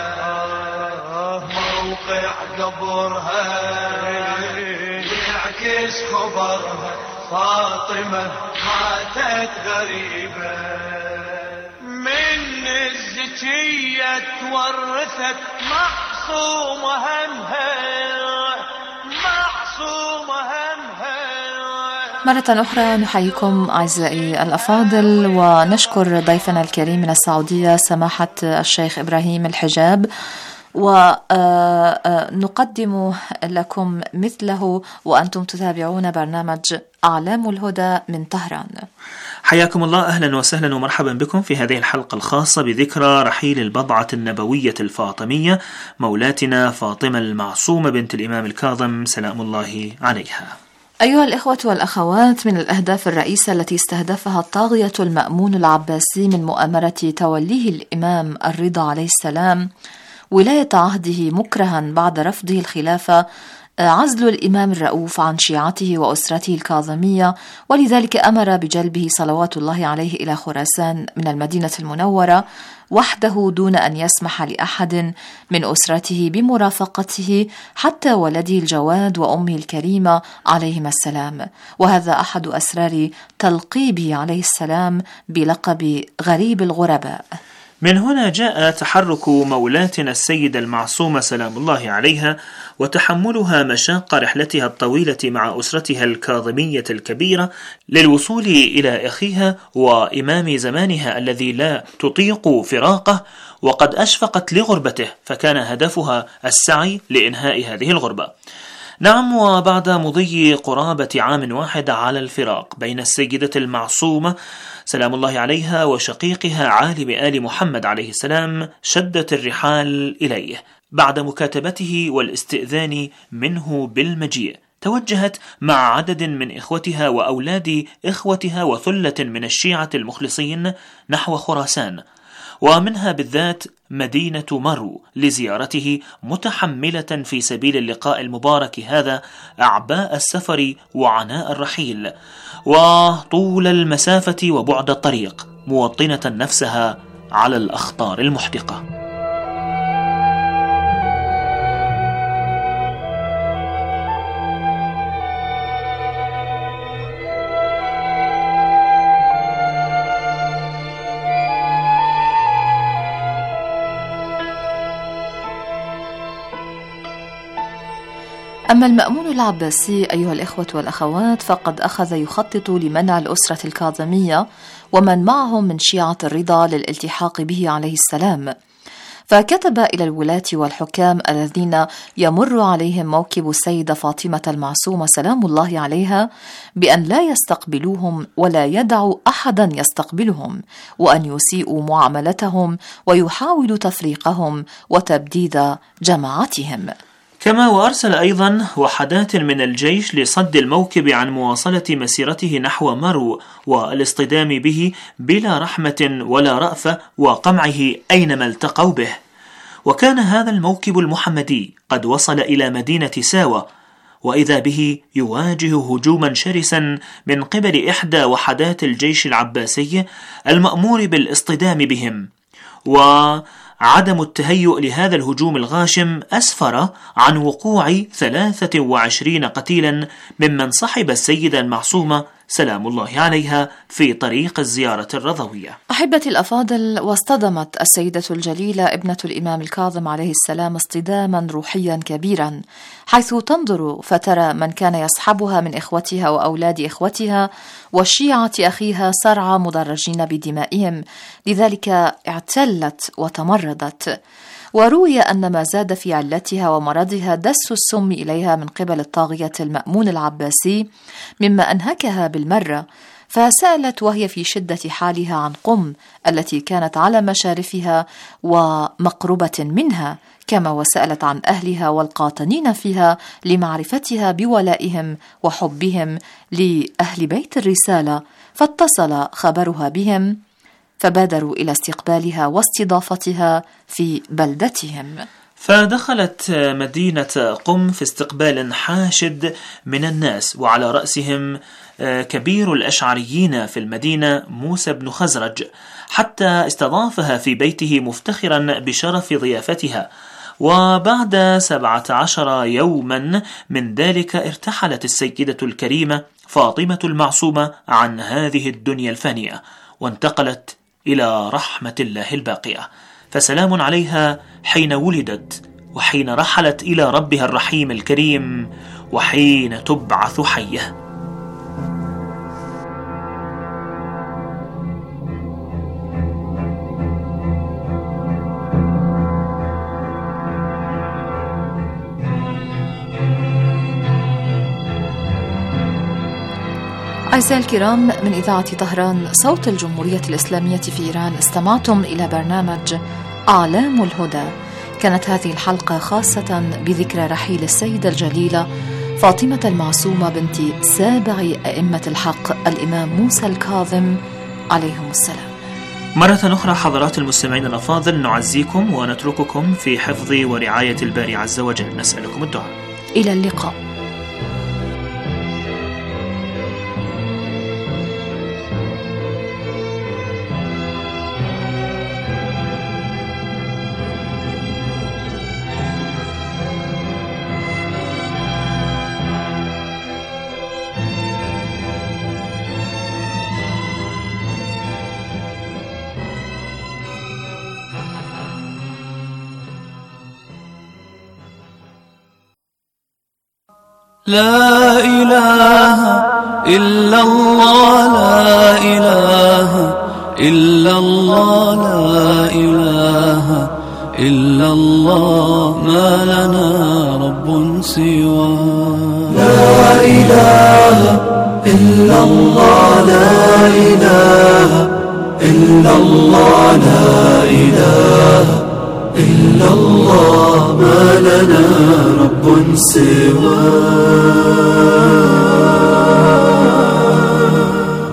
موقع قبرها يعكس خبرها، فاطمة ماتت غريبة. من الزكية تورثت معصومة همها، معصومة همها. مرة أخرى نحييكم أعزائي الأفاضل، ونشكر ضيفنا الكريم من السعودية سماحة الشيخ إبراهيم الحجاب، ونقدم لكم مثله وأنتم تتابعون برنامج أعلام الهدى من طهران. حياكم الله، أهلا وسهلا ومرحبا بكم في هذه الحلقة الخاصة بذكرى رحيل البضعة النبوية الفاطمية مولاتنا فاطمة المعصومة بنت الإمام الكاظم سلام الله عليها. أيها الإخوة والأخوات، من الأهداف الرئيسة التي استهدفها الطاغية المأمون العباسي من مؤامرة توليه الإمام الرضا عليه السلام ولاية عهده مكرها بعد رفضه الخلافة عزل الإمام الرؤوف عن شيعته وأسرته الكاظمية، ولذلك أمر بجلبه صلوات الله عليه إلى خراسان من المدينة المنورة وحده دون أن يسمح لأحد من أسرته بمرافقته حتى ولده الجواد وأمه الكريمة عليهما السلام. وهذا أحد أسرار تلقيبه عليه السلام بلقب غريب الغرباء. من هنا جاء تحرك مولاتنا السيدة المعصومة سلام الله عليها وتحملها مشاق رحلتها الطويلة مع أسرتها الكاظمية الكبيرة للوصول إلى أخيها وإمام زمانها الذي لا تطيق فراقه، وقد أشفقت لغربته، فكان هدفها السعي لإنهاء هذه الغربة. نعم، وبعد مضي قرابة عام واحد على الفراق بين السيدة المعصومة سلام الله عليها وشقيقها عالم آل محمد عليه السلام، شدت الرحال إليه بعد مكاتبته والاستئذان منه بالمجيء. توجهت مع عدد من إخوتها وأولاد إخوتها وثلة من الشيعة المخلصين نحو خراسان، ومنها بالذات مدينة مرو لزيارته، متحملة في سبيل اللقاء المبارك هذا أعباء السفر وعناء الرحيل وطول المسافة وبعد الطريق، موطنة نفسها على الأخطار المحدقة. أما المأمون العباسي أيها الإخوة والأخوات فقد أخذ يخطط لمنع الأسرة الكاظمية ومن معهم من شيعة الرضا للالتحاق به عليه السلام، فكتب إلى الولاة والحكام الذين يمر عليهم موكب السيدة فاطمة المعصومة سلام الله عليها بأن لا يستقبلوهم ولا يدعوا أحدا يستقبلهم، وأن يسيئوا معاملتهم ويحاولوا تفريقهم وتبديد جماعتهم. كما وأرسل أيضا وحدات من الجيش لصد الموكب عن مواصلة مسيرته نحو مرو والاصطدام به بلا رحمة ولا رأفة وقمعه أينما التقوا به. وكان هذا الموكب المحمدي قد وصل إلى مدينة ساوة، وإذا به يواجه هجوما شرسا من قبل إحدى وحدات الجيش العباسي المأمور بالاصطدام بهم، وعدم التهيؤ لهذا الهجوم الغاشم أسفر عن وقوع 23 قتيلا ممن صحب السيدة المعصومة سلام الله عليها في طريق الزيارة الرضوية. أحبتي الأفاضل، واصطدمت السيدة الجليلة ابنة الإمام الكاظم عليه السلام اصطداما روحيا كبيرا، حيث تنظر فترى من كان يصحبها من إخوتها وأولاد إخوتها وشيعة أخيها صرعى مدرجين بدمائهم، لذلك اعتلت وتمردت. وروي أن ما زاد في علتها ومرضها دس السم إليها من قبل الطاغية المأمون العباسي مما أنهكها بالمرة، فسألت وهي في شدة حالها عن قم التي كانت على مشارفها ومقربة منها، كما وسألت عن أهلها والقاطنين فيها لمعرفتها بولائهم وحبهم لأهل بيت الرسالة، فاتصل خبرها بهم فبادروا إلى استقبالها واستضافتها في بلدتهم. فدخلت مدينة قم في استقبال حاشد من الناس، وعلى رأسهم كبير الأشعريين في المدينة موسى بن خزرج، حتى استضافها في بيته مفتخرا بشرف ضيافتها. وبعد 17 يوما من ذلك ارتحلت السيدة الكريمة فاطمة المعصومة عن هذه الدنيا الفانية، وانتقلت إلى رحمة الله الباقية، فسلام عليها حين ولدت وحين رحلت إلى ربها الرحيم الكريم وحين تبعث حية. أعزائي الكرام، من إذاعة طهران صوت الجمهورية الإسلامية في إيران استمعتم إلى برنامج أعلام الهدى. كانت هذه الحلقة خاصة بذكرى رحيل السيدة الجليلة فاطمة المعصومة بنت سابع أئمة الحق الإمام موسى الكاظم عليهم السلام. مرة أخرى حضرات المستمعين الأفاضل، نعزيكم ونترككم في حفظ ورعاية الباري عز وجل، نسألكم الدعاء. إلى اللقاء. لا إله إلا الله، لا إله إلا الله، لا إله إلا الله، ما لنا رب سواه. لا إله إلا الله، لا إله إلا الله، لا إله إلا الله ما لنا رب سواه.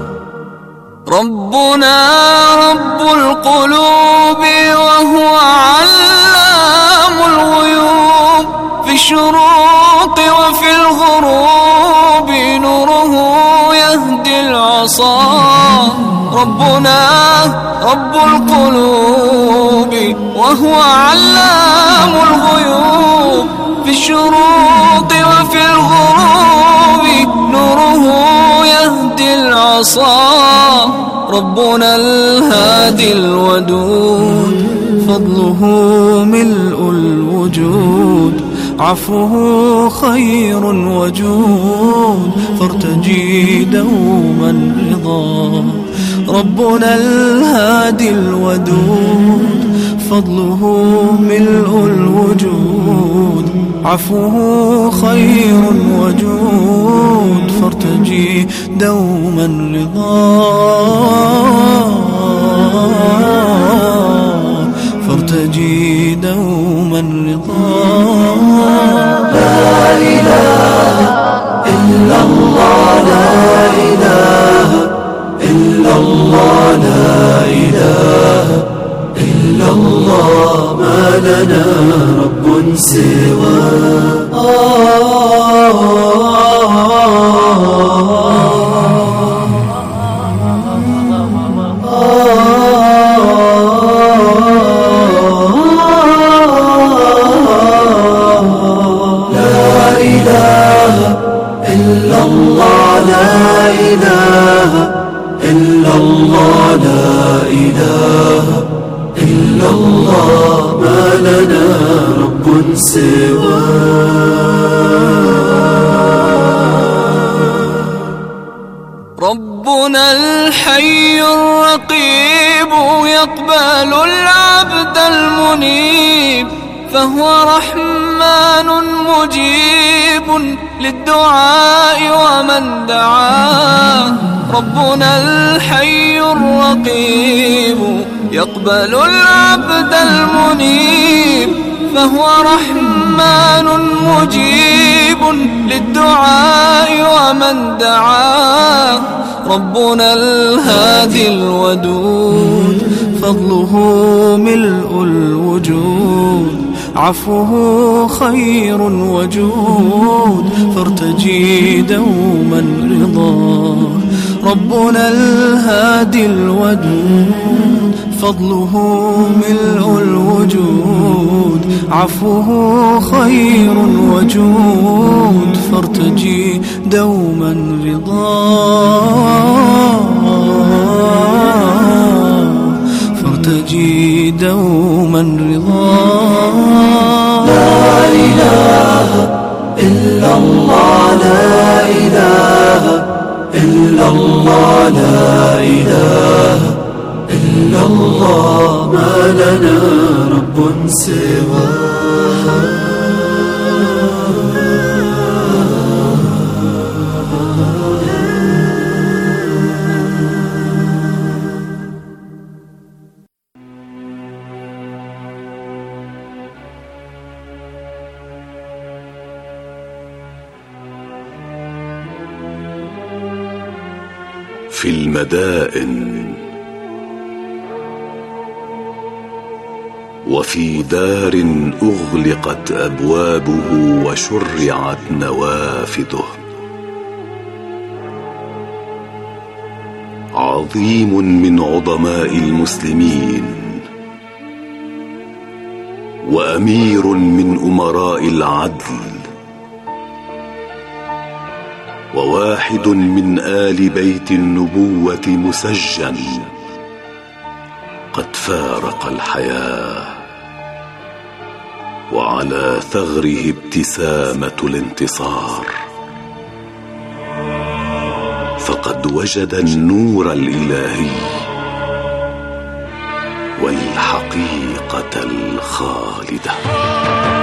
ربنا رب القلوب وهو علام الغيوب، في الشروق وفي الغروب نوره يهدي العصا. ربنا رب القلوب وهو علام الغيوب، في الشروق وفي الغروب نوره يهدي العصا. ربنا الهادي الودود، فضله ملء الوجود، عفوه خير وجود، فارتجي دوما رضا. ربنا الهادي الودود، فضله ملء الوجود، عفوه خير وجود، فارتجي دوما رضا. فارتجي دوما رضا. لا إله إلا الله، لا إله إلا الله، لا إله إلا الله ما لنا رب ربنا الحي الرقيب يقبل العبد المنيب، فهو رحمن مجيب للدعاء ومن دعاه. ربنا الحي الرقيب يقبل العبد المنيب، فهو رحمن مجيب للدعاء ومن دعاه. ربنا الهادي الودود، فضله ملء الوجود، عفوه خير وجود، فارتجي دوما رضا. ربنا الهادي الودود، فضله ملء الوجود، عفوه خير وجود، فارتجي دوما رضا. فارتجي دوما رضا. لا إله إلا الله، لا إله إلا الله، لا إله إلا الله ما لنا رب سواه. في المدائن وفي دار أغلقت أبوابه وشرعت نوافذه، عظيم من عظماء المسلمين وأمير من أمراء العدل وواحد من آل بيت النبوة مسجن، قد فارق الحياة وعلى ثغره ابتسامة الانتصار، فقد وجد النور الإلهي والحقيقة الخالدة.